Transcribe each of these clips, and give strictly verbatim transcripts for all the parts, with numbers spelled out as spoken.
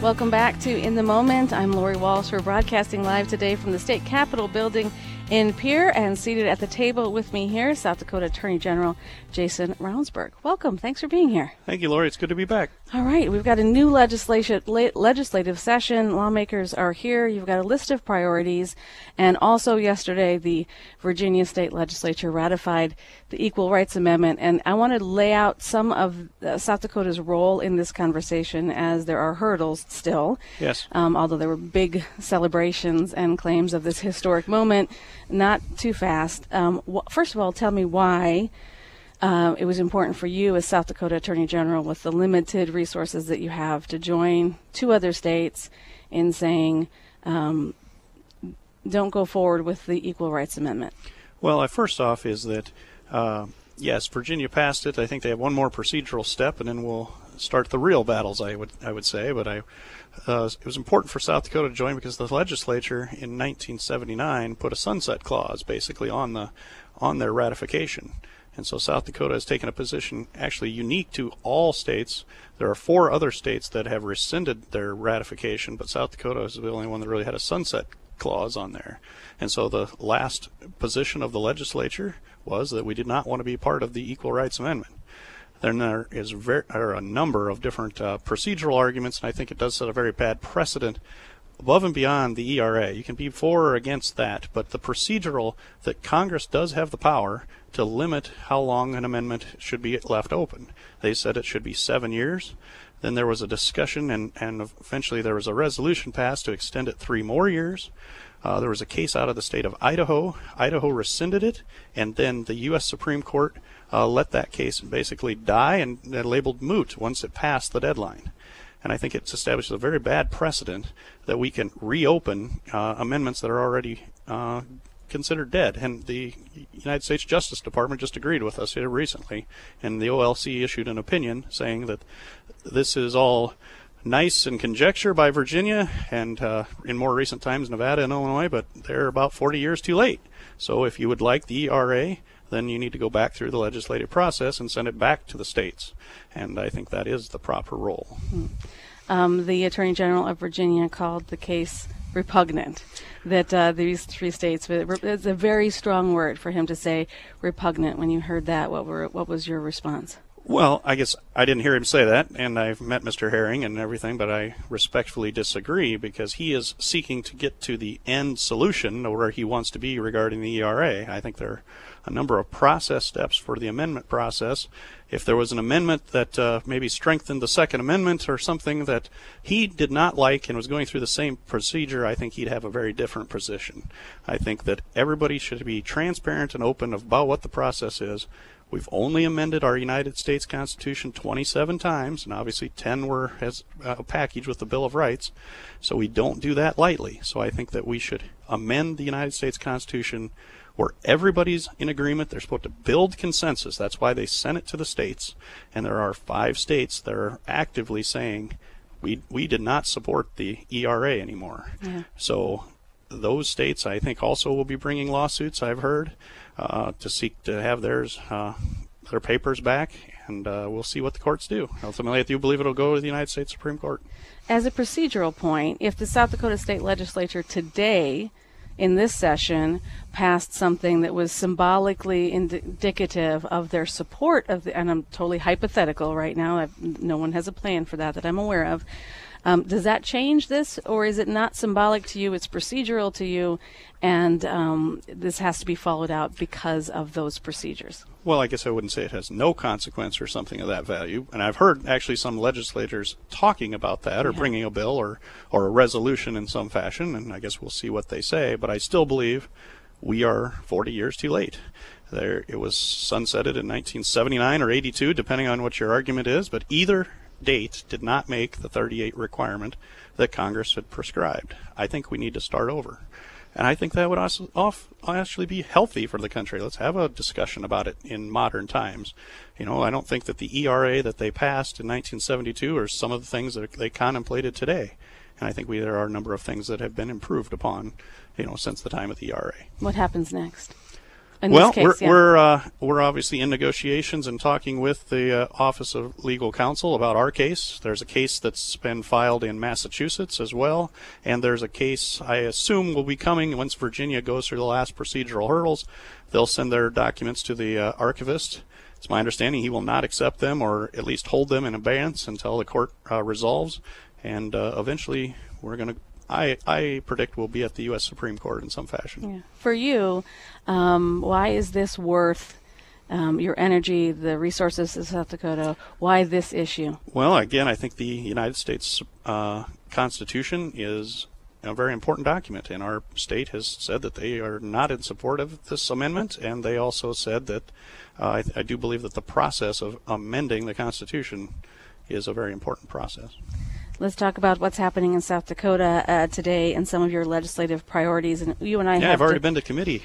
Welcome back to In the Moment. I'm Lori Walsh. We're broadcasting live today from the State Capitol building in Pierre, and seated at the table with me here, South Dakota Attorney General Jason Ravnsborg. Welcome. Thanks for being here. Thank you, Lori. It's good to be back. All right. We've got a new legislation, le- legislative session. Lawmakers are here. You've got a list of priorities. And also yesterday, the Virginia State Legislature ratified the Equal Rights Amendment. And I want to lay out some of uh, South Dakota's role in this conversation, as there are hurdles still. Yes. Um, although there were big celebrations and claims of this historic moment. Not too fast. Um, wh- first of all, tell me why uh, it was important for you as South Dakota Attorney General, with the limited resources that you have, to join two other states in saying um, don't go forward with the Equal Rights Amendment. Well, uh, first off is that, uh, yes, Virginia passed it. I think they have one more procedural step, and then we'll start the real battles, I would I would say. But I, uh, it was important for South Dakota to join because the legislature in nineteen seventy-nine put a sunset clause basically on the on their ratification. And so South Dakota has taken a position actually unique to all states. There are four other states that have rescinded their ratification, but South Dakota is the only one that really had a sunset clause on there. And so the last position of the legislature was that we did not want to be part of the Equal Rights Amendment. Then there is very, are a number of different uh, procedural arguments, and I think it does set a very bad precedent above and beyond the E R A. You can be for or against that, but the procedural that Congress does have the power to limit how long an amendment should be left open. They said it should be seven years. Then there was a discussion, and, and eventually there was a resolution passed to extend it three more years. Uh, there was a case out of the state of Idaho. Idaho rescinded it, and then the U S Supreme Court uh, let that case basically die and uh, labeled moot once it passed the deadline. And I think it's established a very bad precedent that we can reopen uh, amendments that are already uh, considered dead. And the United States Justice Department just agreed with us here recently, and the O L C issued an opinion saying that this is all nice and conjecture by Virginia and uh, in more recent times Nevada and Illinois, but they're about forty years too late. So if you would like the E R A, then you need to go back through the legislative process and send it back to the states. And I think that is the proper role. Hmm. Um, the Attorney General of Virginia called the case repugnant, that uh, these three states, it's a very strong word for him to say repugnant. When you heard that, what were what was your response? Well, I guess I didn't hear him say that, and I've met Mister Herring and everything, but I respectfully disagree because he is seeking to get to the end solution where he wants to be regarding the E R A. I think there are a number of process steps for the amendment process. If there was an amendment that uh, maybe strengthened the Second Amendment or something that he did not like and was going through the same procedure, I think he'd have a very different position. I think that everybody should be transparent and open about what the process is. We've only amended our United States Constitution twenty-seven times, and obviously ten were as a package with the Bill of Rights, so we don't do that lightly. So I think that we should amend the United States Constitution where everybody's in agreement. They're supposed to build consensus. That's why they sent it to the states, and there are five states that are actively saying we we did not support the E R A anymore. Yeah. So those states, I think, also will be bringing lawsuits, I've heard, uh, to seek to have theirs, uh, their papers back, and uh, we'll see what the courts do. Ultimately, I do believe it'll go to the United States Supreme Court. As a procedural point, if the South Dakota State Legislature today, in this session, passed something that was symbolically indicative of their support of the, and I'm totally hypothetical right now, I've, no one has a plan for that that I'm aware of, Um, does that change this, or is it not symbolic to you, it's procedural to you, and um, this has to be followed out because of those procedures? Well, I guess I wouldn't say it has no consequence or something of that value. And I've heard actually some legislators talking about that or yeah. bringing a bill or, or a resolution in some fashion, and I guess we'll see what they say. But I still believe we are forty years too late. There, it was sunsetted in nineteen seventy-nine or eighty-two, depending on what your argument is, but either date did not make the thirty-eight requirement that Congress had prescribed. I think we need to start over. And I think that would also off, actually be healthy for the country. Let's have a discussion about it in modern times. You know, I don't think that the E R A that they passed in nineteen seventy-two are some of the things that they contemplated today. And I think we, there are a number of things that have been improved upon, you know, since the time of the E R A. What happens next? In well, this case, we're yeah. we're uh, we're obviously in negotiations and talking with the uh, Office of Legal Counsel about our case. There's a case that's been filed in Massachusetts as well, and there's a case I assume will be coming once Virginia goes through the last procedural hurdles. They'll send their documents to the uh, archivist. It's my understanding he will not accept them, or at least hold them in abeyance until the court uh, resolves, and uh, eventually we're going to. I, I predict we'll be at the U S Supreme Court in some fashion. Yeah. For you, um, why is this worth um, your energy, the resources of South Dakota? Why this issue? Well, again, I think the United States uh, Constitution is a very important document, and our state has said that they are not in support of this amendment, and they also said that uh, I, I do believe that the process of amending the Constitution is a very important process. Let's talk about what's happening in South Dakota uh, today and some of your legislative priorities. And you and I yeah, have I've already to, been to committee.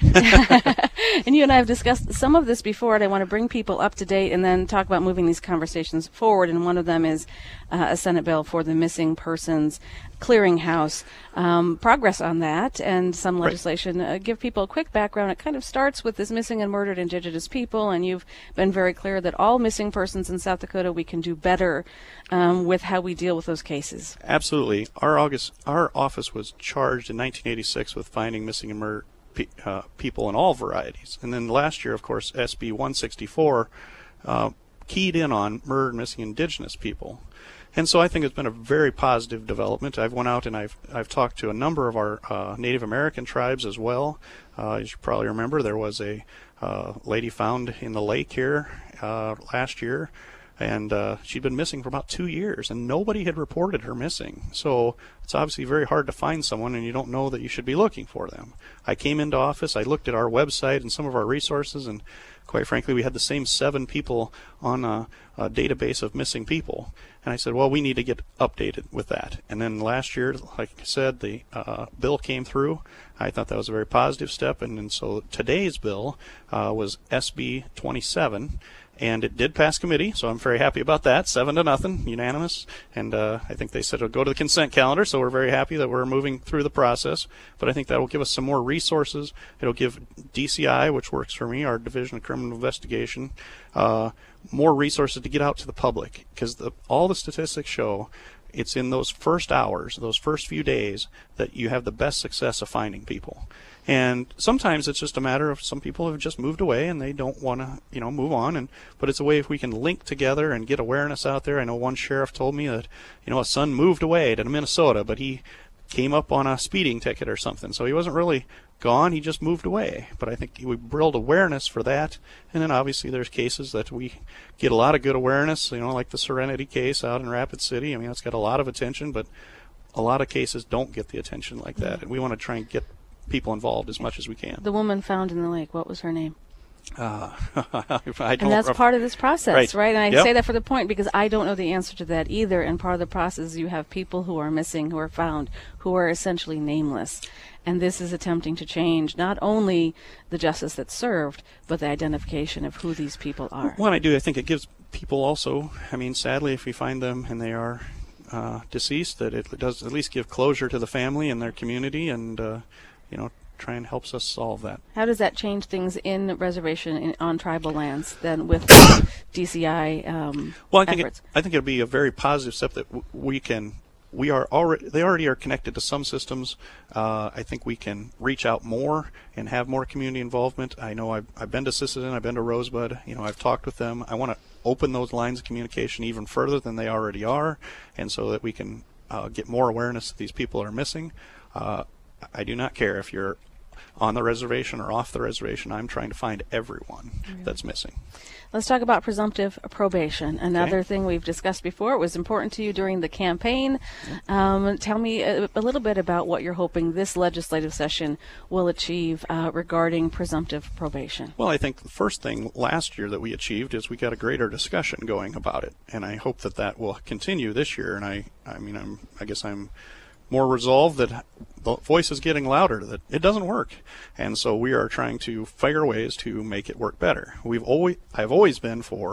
and you and I have discussed some of this before, and I want to bring people up to date and then talk about moving these conversations forward. And one of them is uh, a Senate bill for the Missing Persons Clearinghouse. Um, progress on that and some legislation. Right. Uh, give people a quick background. It kind of starts with this missing and murdered Indigenous people, and you've been very clear that all missing persons in South Dakota, we can do better um, with how we deal with those cases. Absolutely. Our August, our office was charged in nineteen eighty-six with finding missing and murdered pe- uh, people in all varieties. And then last year, of course, S B one sixty-four uh, keyed in on murdered and missing Indigenous people. And so I think it's been a very positive development. I've went out and I've I've talked to a number of our uh, Native American tribes as well. Uh, as you probably remember, there was a uh, lady found in the lake here uh, last year, and uh, she'd been missing for about two years, and nobody had reported her missing. So it's obviously very hard to find someone, and you don't know that you should be looking for them. I came into office, I looked at our website and some of our resources, and quite frankly, we had the same seven people on a, a database of missing people. And I said, well, we need to get updated with that. And then last year, like I said, the uh, bill came through. I thought that was a very positive step. And, and so today's bill uh, was S B twenty-seven. And it did pass committee, so I'm very happy about that. Seven to nothing, unanimous. And uh, I think they said it'll go to the consent calendar, so we're very happy that we're moving through the process. But I think that will give us some more resources. It'll give D C I, which works for me, our Division of Criminal Investigation, uh, more resources to get out to the public. Because the, all the statistics show it's in those first hours, those first few days, that you have the best success of finding people. And sometimes it's just a matter of some people have just moved away and they don't want to, you know, move on. And but it's a way if we can link together and get awareness out there. I know one sheriff told me that, you know, a son moved away to Minnesota, but he came up on a speeding ticket or something. So he wasn't really gone, he just moved away. But I think we build awareness for that. And then obviously there's cases that we get a lot of good awareness, you know, like the Serenity case out in Rapid City. I mean, it's got a lot of attention, but a lot of cases don't get the attention like that. And we want to try and get people involved as much as we can. The woman found in the lake, what was her name? Uh, I don't and that's ref- part of this process, right? right? And I yep. say that for the point because I don't know the answer to that either. And part of the process, you have people who are missing, who are found, who are essentially nameless. And this is attempting to change not only the justice that's served, but the identification of who these people are. Well, I do. I think it gives people also, I mean, sadly, if we find them and they are uh, deceased, that it does at least give closure to the family and their community and, uh, you know, try and helps us solve that. How does that change things in reservation in, on tribal lands then with D C I um, well, I think efforts? It, I think it'll be a very positive step that w- we can. We are already. They already are connected to some systems. Uh, I think we can reach out more and have more community involvement. I know I've, I've been to Sisseton, I've been to Rosebud. You know, I've talked with them. I want to open those lines of communication even further than they already are, and so that we can uh, get more awareness that these people are missing. Uh, I do not care if you're on the reservation or off the reservation. I'm trying to find everyone mm-hmm. that's missing. Let's talk about presumptive probation. Another okay. thing we've discussed before. It was important to you during the campaign. Mm-hmm. Um, tell me a, a little bit about what you're hoping this legislative session will achieve uh, regarding presumptive probation. Well, I think the first thing last year that we achieved is we got a greater discussion going about it, and I hope that that will continue this year. And I, I mean, I'm, I guess I'm more resolved that the voice is getting louder, that it doesn't work. And so we are trying to figure ways to make it work better. We've always, I've always been for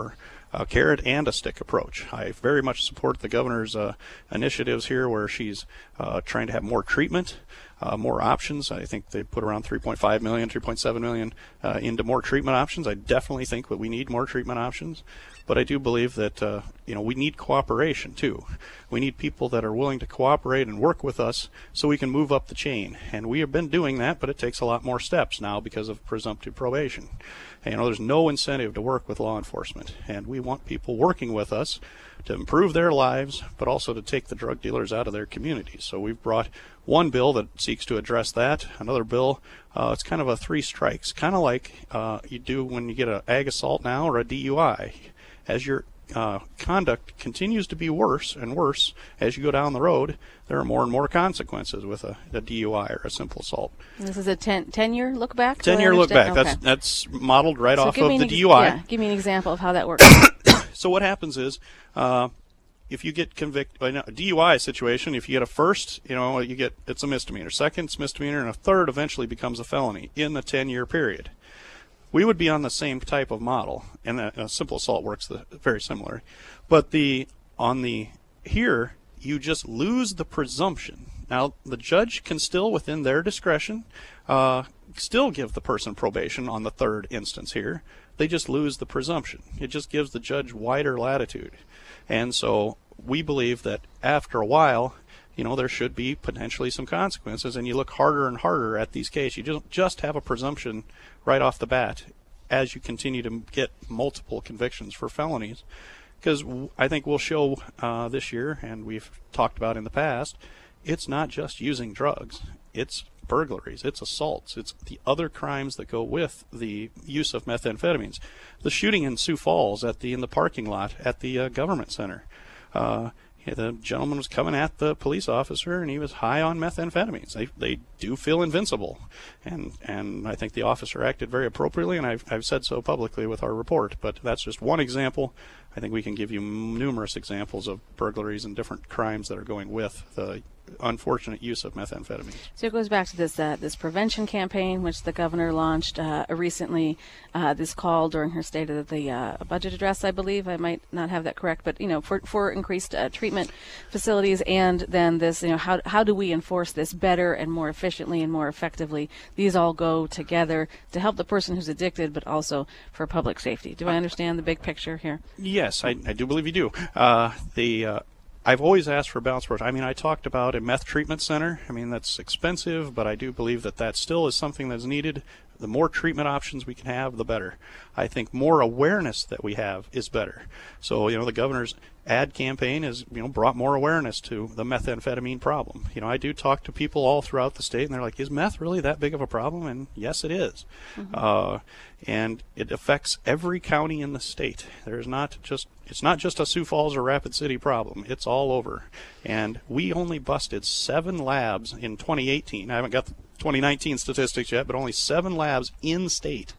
a carrot and a stick approach. I very much support the governor's uh, initiatives here where she's uh, trying to have more treatment, uh, more options. I think they put around three point five million, three point seven million uh, into more treatment options. I definitely think that we need more treatment options. But I do believe that uh, you know we need cooperation too. We need people that are willing to cooperate and work with us so we can move up the chain. And we have been doing that, but it takes a lot more steps now because of presumptive probation. And, you know, there's no incentive to work with law enforcement, and we want people working with us to improve their lives, but also to take the drug dealers out of their communities. So we've brought one bill that seeks to address that. Another bill, uh, it's kind of a three strikes, kind of like uh, you do when you get an ag assault now or a D U I. As your uh, conduct continues to be worse and worse as you go down the road, there are more and more consequences with a, a D U I or a simple assault. This is a ten, ten-year look back? ten-year look back. Okay. That's that's modeled right so off of the ex- D U I. Yeah, give me an example of how that works. So what happens is, uh, if you get convicted in a D U I situation, if you get a first, you know, you get it's a misdemeanor. Second, it's misdemeanor, and a third eventually becomes a felony in the ten-year period. We would be on the same type of model, and a, a simple assault works the, very similar. But the on the here, you just lose the presumption. Now, the judge can still, within their discretion, uh, still give the person probation on the third instance here. They just lose the presumption. It just gives the judge wider latitude. And so we believe that after a while, you know, there should be potentially some consequences, and you look harder and harder at these cases. You don't just have a presumption right off the bat as you continue to get multiple convictions for felonies. Because I think we'll show uh, this year, and we've talked about in the past, it's not just using drugs. It's burglaries, it's assaults, it's the other crimes that go with the use of methamphetamines. The shooting in Sioux Falls at the in the parking lot at the uh, government center. Uh, the gentleman was coming at the police officer, and he was high on methamphetamines. They they do feel invincible, and and I think the officer acted very appropriately, and I've I've said so publicly with our report. But that's just one example. I think we can give you numerous examples of burglaries and different crimes that are going with the unfortunate use of methamphetamines. So it goes back to this uh, this prevention campaign, which the governor launched uh, recently. Uh, this call during her State of the uh, Budget address, I believe. I might not have that correct, but you know, for for increased uh, treatment facilities, and then this, you know, how how do we enforce this better and more efficiently and more effectively? These all go together to help the person who's addicted, but also for public safety. Do I understand the big picture here? Yes, I, I do believe you do. Uh, the uh, I've always asked for balanced approach. I mean, I talked about a meth treatment center. I mean, that's expensive, but I do believe that that still is something that's needed. The more treatment options we can have, the better. I think more awareness that we have is better. So, you know, the governor's ad campaign has, you know, brought more awareness to the methamphetamine problem. You know, I do talk to people all throughout the state, and they're like, is meth really that big of a problem? And yes, it is. Mm-hmm. Uh, and it affects every county in the state. There's not just, it's not just a Sioux Falls or Rapid City problem. It's all over. And we only busted seven labs in twenty eighteen. I haven't got the twenty nineteen statistics yet, but only seven labs in state.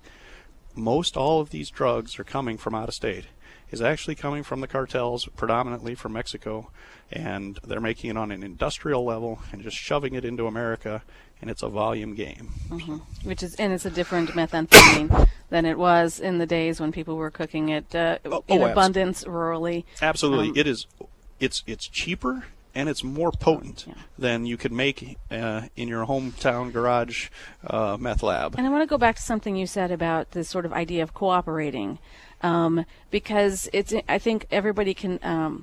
Most all of these drugs are coming from out of state. Is actually coming from the cartels, predominantly from Mexico, and they're making it on an industrial level and just shoving it into America, and it's a volume game. Mm-hmm. Which is, and it's a different methamphetamine than it was in the days when people were cooking it uh, oh, in oh, abundance rurally. Absolutely, Um, it is. It's it's cheaper and it's more potent yeah. than you could make uh, in your hometown garage uh, meth lab. And I want to go back to something you said about this sort of idea of cooperating. Um, because it's, I think everybody can um,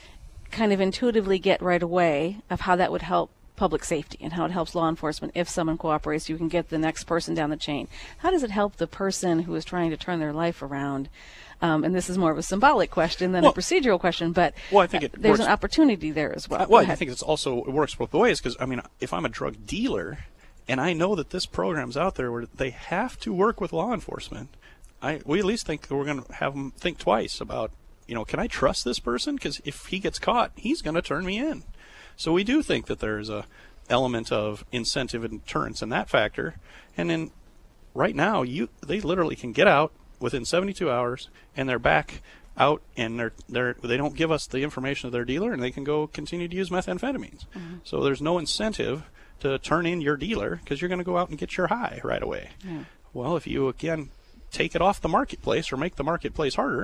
kind of intuitively get right away of how that would help public safety and how it helps law enforcement. If someone cooperates, you can get the next person down the chain. How does it help the person who is trying to turn their life around? Um, and this is more of a symbolic question than well, a procedural question, but well, I think it there's works. an opportunity there as well. Uh, well, I think it's also, it works both ways, because, I mean, if I'm a drug dealer and I know that this program's out there where they have to work with law enforcement, I, we at least think we're going to have them think twice about, you know, can I trust this person? Because if he gets caught, he's going to turn me in. So we do think that there's a element of incentive and deterrence in that factor. And then right now, you they literally can get out within seventy-two hours, and they're back out, and they're they're they don't give us the information of their dealer, and they can go continue to use methamphetamines. Mm-hmm. So there's no incentive to turn in your dealer, because you're going to go out and get your high right away. Yeah. Well, if you again take it off the marketplace or make the marketplace harder,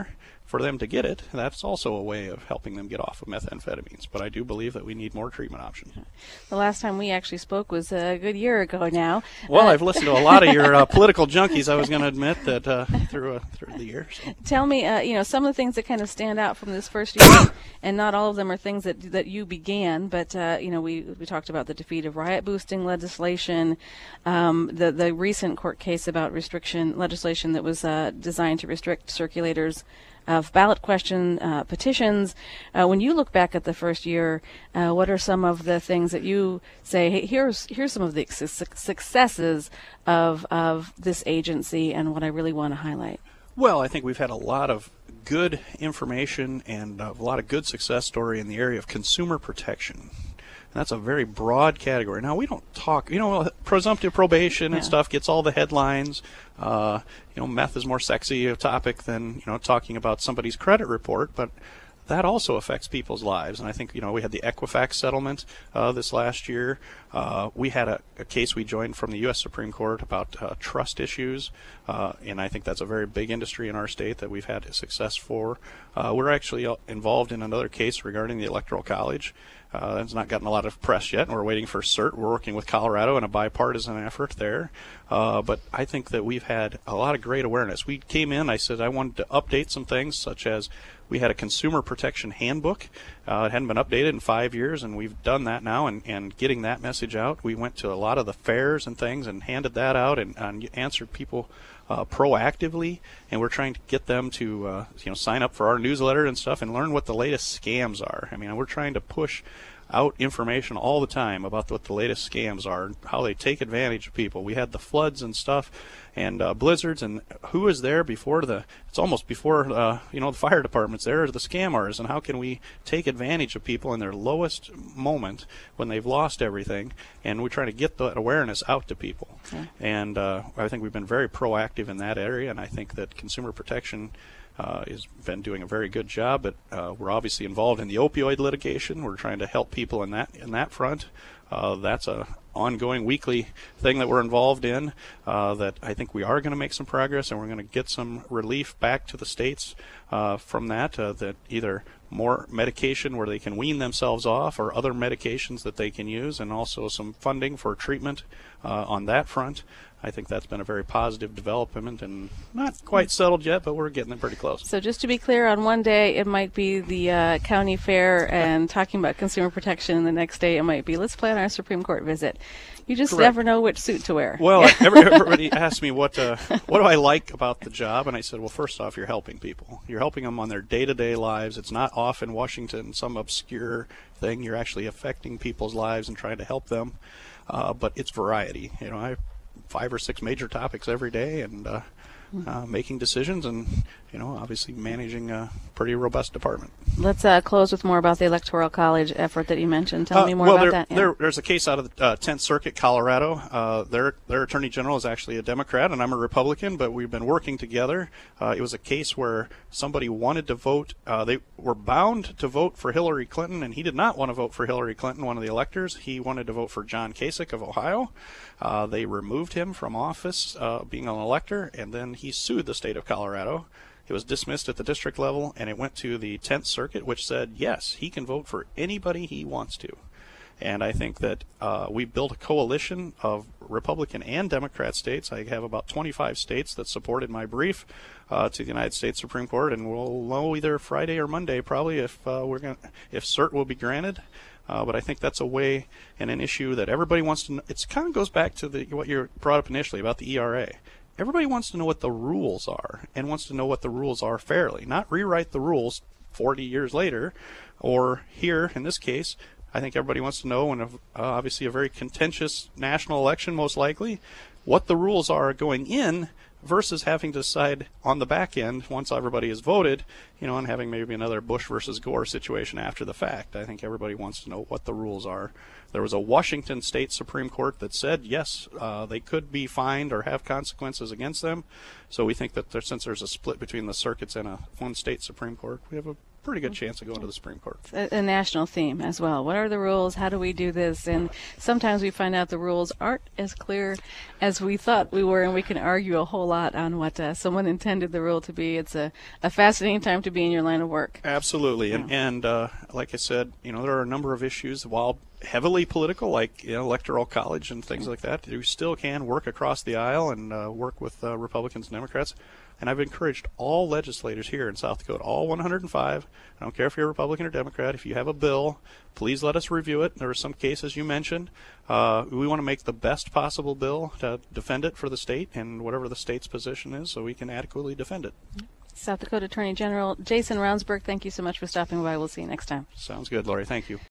for them to get it, that's also a way of helping them get off of methamphetamines. But I do believe that we need more treatment options. The last time we actually spoke was a good year ago now. Well, uh, I've listened to a lot of your uh, political junkies, I was going to admit, that uh, through, uh, through the years. So. Tell me, uh, you know, some of the things that kind of stand out from this first year, and not all of them are things that that you began, but, uh, you know, we, we talked about the defeat of riot-boosting legislation, um, the, the recent court case about restriction legislation that was uh, designed to restrict circulators of ballot question uh, petitions. Uh, when you look back at the first year, uh, what are some of the things that you say, hey, here's here's some of the su- successes of of this agency and what I really want to highlight? Well, I think we've had a lot of good information and a lot of good success story in the area of consumer protection. And that's a very broad category. Now, we don't talk, you know, presumptive probation yeah. and stuff gets all the headlines. Uh, you know, meth is more sexy a topic than, you know, talking about somebody's credit report, but that also affects people's lives. And I think, you know, we had the Equifax settlement uh, this last year. Uh, we had a, a case we joined from the U S Supreme Court about uh, trust issues, uh, and I think that's a very big industry in our state that we've had success for. Uh, we're actually involved in another case regarding the Electoral College. Uh, that's not gotten a lot of press yet, and we're waiting for cert. We're working with Colorado in a bipartisan effort there. Uh, but I think that we've had a lot of great awareness. We came in, I said I wanted to update some things, such as we had a consumer protection handbook. Uh, it hadn't been updated in five years, and we've done that now, and, and getting that message out. We went to a lot of the fairs and things and handed that out and, and answered people uh, proactively, and we're trying to get them to uh, you know sign up for our newsletter and stuff and learn what the latest scams are. I mean, we're trying to push out information all the time about what the latest scams are and how they take advantage of people. We had the floods and stuff and uh, blizzards, and who was there before the, it's almost before, uh, you know, the fire department's there, the scammers, and how can we take advantage of people in their lowest moment when they've lost everything, and we're trying to get that awareness out to people. Okay. And uh, I think we've been very proactive in that area, and I think that consumer protection Uh, has been doing a very good job, but uh, we're obviously involved in the opioid litigation. We're trying to help people in that in that front. Uh, that's a ongoing weekly thing that we're involved in uh, that I think we are going to make some progress, and we're going to get some relief back to the states uh, from that, uh, that either more medication where they can wean themselves off or other medications that they can use, and also some funding for treatment uh, on that front. I think that's been a very positive development and not quite settled yet, but we're getting it pretty close. So just to be clear, on one day it might be the uh, county fair and talking about consumer protection, and the next day it might be let's plan our Supreme Court visit. You just Correct. never know which suit to wear. Well, every, everybody asked me what uh, what do I like about the job, and I said, well, first off, you're helping people. You're helping them on their day-to-day lives. It's not off in Washington, some obscure thing. You're actually affecting people's lives and trying to help them. Uh, but it's variety. You know, I have five or six major topics every day, and uh, uh, making decisions, and you know, obviously managing a pretty robust department. Let's uh, close with more about the Electoral College effort that you mentioned. Tell uh, me more well, about there, that. Yeah. There, there's a case out of the uh, tenth Circuit, Colorado. Uh, their their Attorney General is actually a Democrat, and I'm a Republican, but we've been working together. Uh, it was a case where somebody wanted to vote. Uh, they were bound to vote for Hillary Clinton, and he did not want to vote for Hillary Clinton, one of the electors. He wanted to vote for John Kasich of Ohio. Uh, they removed him from office, uh, being an elector, and then he sued the state of Colorado. It was dismissed at the district level, and it went to the tenth Circuit, which said, yes, he can vote for anybody he wants to. And I think that uh, we built a coalition of Republican and Democrat states. I have about twenty-five states that supported my brief uh, to the United States Supreme Court, and we'll know either Friday or Monday probably if uh, we're going if cert will be granted. Uh, but I think that's a way and an issue that everybody wants to know. It kind of goes back to the, what you brought up initially about the E R A. Everybody wants to know what the rules are and wants to know what the rules are fairly, not rewrite the rules forty years later, or here in this case. I think everybody wants to know, in a, uh, obviously a very contentious national election most likely, what the rules are going in versus having to decide on the back end once everybody has voted, you know, and having maybe another Bush versus Gore situation after the fact. I think everybody wants to know what the rules are. There was a Washington State Supreme Court that said, yes, uh, they could be fined or have consequences against them. So we think that there, since there's a split between the circuits and a one state Supreme Court, we have a pretty good chance of going to the Supreme Court. A, a national theme as well. What are the rules? How do we do this? And sometimes we find out the rules aren't as clear as we thought we were, and we can argue a whole lot on what uh, someone intended the rule to be. It's a, a fascinating time to be in your line of work. Absolutely. Yeah. And, and uh, like I said, you know, there are a number of issues, while heavily political, like you know, electoral college and things like that, you still can work across the aisle and uh, work with uh, Republicans and Democrats. And I've encouraged all legislators here in South Dakota, all one hundred five, I don't care if you're a Republican or Democrat, if you have a bill, please let us review it. There are some cases you mentioned. Uh, we want to make the best possible bill to defend it for the state and whatever the state's position is, so we can adequately defend it. South Dakota Attorney General Jason Ravnsborg, thank you so much for stopping by. We'll see you next time. Sounds good, Lori. Thank you.